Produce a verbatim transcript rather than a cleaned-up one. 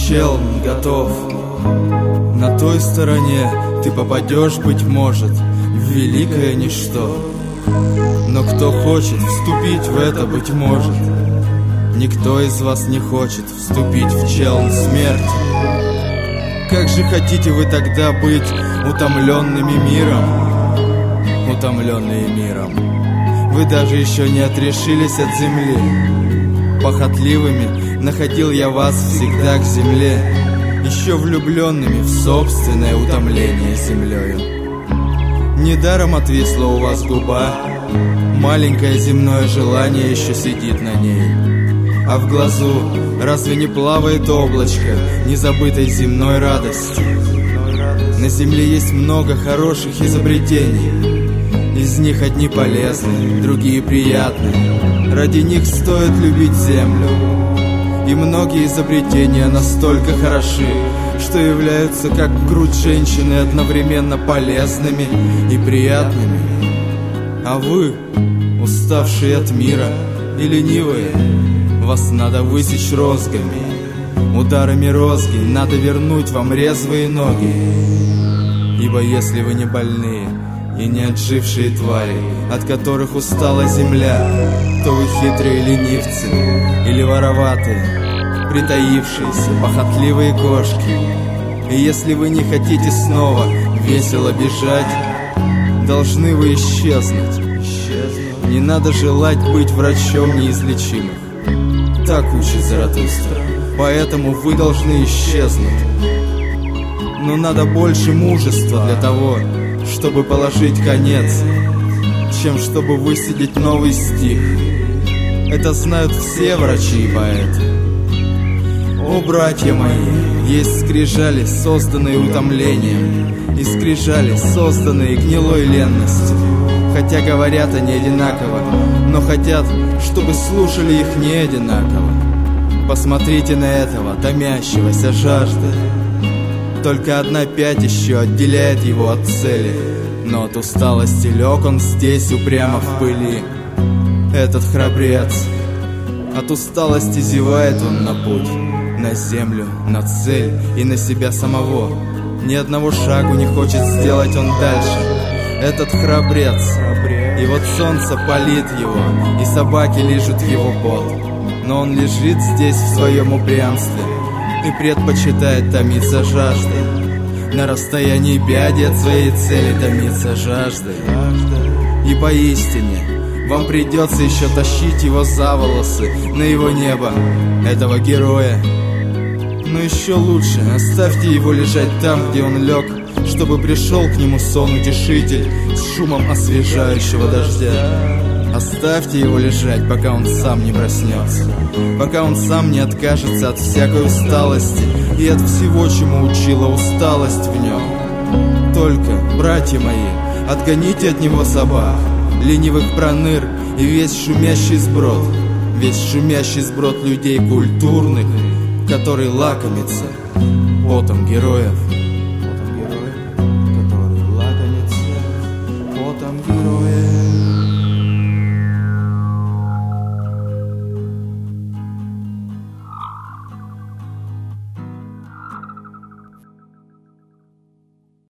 чел, готов. На той стороне ты попадешь, быть может, в великое ничто. Но кто хочет вступить в это, быть может, никто из вас не хочет вступить в челн смерти. Как же хотите вы тогда быть утомленными миром? Утомленные миром. Вы даже еще не отрешились от земли. Похотливыми находил я вас всегда к земле, еще влюбленными в собственное утомление землею. Недаром отвисла у вас губа, маленькое земное желание еще сидит на ней. А в глазу разве не плавает облачко незабытой земной радости? На земле есть много хороших изобретений. Из них одни полезны, другие приятны. Ради них стоит любить землю. И многие изобретения настолько хороши, что являются как грудь женщины одновременно полезными и приятными. А вы, уставшие от мира и ленивые, вас надо высечь розгами. Ударами розги надо вернуть вам резвые ноги. Ибо если вы не больные и не отжившие твари, от которых устала земля, то вы хитрые ленивцы или вороватые, притаившиеся, похотливые кошки. И если вы не хотите снова весело бежать, должны вы исчезнуть. Не надо желать быть врачом неизлечимых. Так учит Заратустра. Поэтому вы должны исчезнуть. Но надо больше мужества для того, чтобы положить конец, чем чтобы высидеть новый стих. Это знают все врачи и поэты. О, братья мои, есть скрижали, созданные утомлением, и скрижали, созданные гнилой ленностью. Хотя говорят они одинаково, но хотят, чтобы слушали их не одинаково. Посмотрите на этого, томящегося жаждой. Только одна пять еще отделяет его от цели, но от усталости лег он здесь упрямо в пыли. Этот храбрец, от усталости зевает он на путь, на землю, на цель и на себя самого. Ни одного шагу не хочет сделать он дальше. Этот храбрец, и вот солнце палит его, и собаки лижут его пот. Но он лежит здесь в своем упрямстве и предпочитает томиться жаждой. На расстоянии пяди от своей цели томиться жаждой. И поистине вам придется еще тащить его за волосы на его небо, этого героя. Но еще лучше оставьте его лежать там, где он лег, чтобы пришел к нему сон-утешитель с шумом освежающего дождя. Оставьте его лежать, пока он сам не проснется, пока он сам не откажется от всякой усталости и от всего, чему учила усталость в нем. Только, братья мои, отгоните от него собак, ленивых проныр и весь шумящий сброд, весь шумящий сброд людей культурных, который лакомится потом героев.